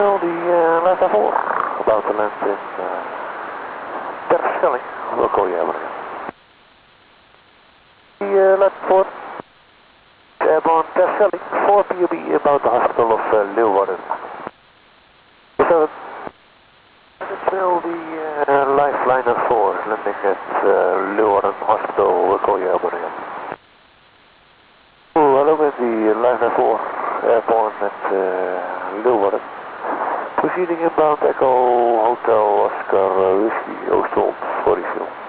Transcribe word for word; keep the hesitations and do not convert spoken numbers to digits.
Well, the uh, Lanta four, about to land in uh, Terschelling. We'll call you over again. The uh, Lanta four, airborne Terschelling, four P U B about the hospital of uh, Leeuwarden. So, it will be uh, Lifeliner four, landing at uh, Leeuwarden Hospital. We'll call you over again. Oh, hello, with the Lifeliner four, airborne at uh, Leeuwarden. Proceeding inbound Echo Hotel Oscar uh, Whiskey Oostholm for refuel.